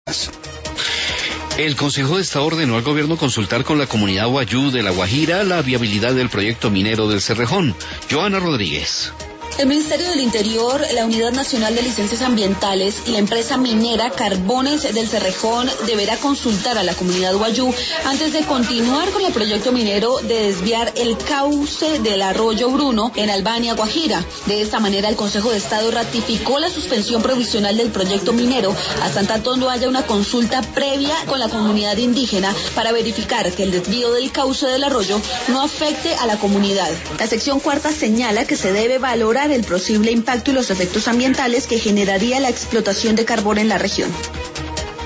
El Consejo de Estado ordenó al gobierno consultar con la comunidad wayú de La Guajira la viabilidad del proyecto minero del Cerrejón. Joana Rodríguez. El Ministerio del Interior, la Unidad Nacional de Licencias Ambientales y la empresa minera Carbones del Cerrejón deberá consultar a la comunidad wayú antes de continuar con el proyecto minero de desviar el cauce del arroyo Bruno en Albania, Guajira. De esta manera, el Consejo de Estado ratificó la suspensión provisional del proyecto minero hasta tanto no haya una consulta previa con la comunidad indígena para verificar que el desvío del cauce del arroyo no afecte a la comunidad. La sección cuarta señala que se debe valorar el posible impacto y los efectos ambientales que generaría la explotación de carbón en la región.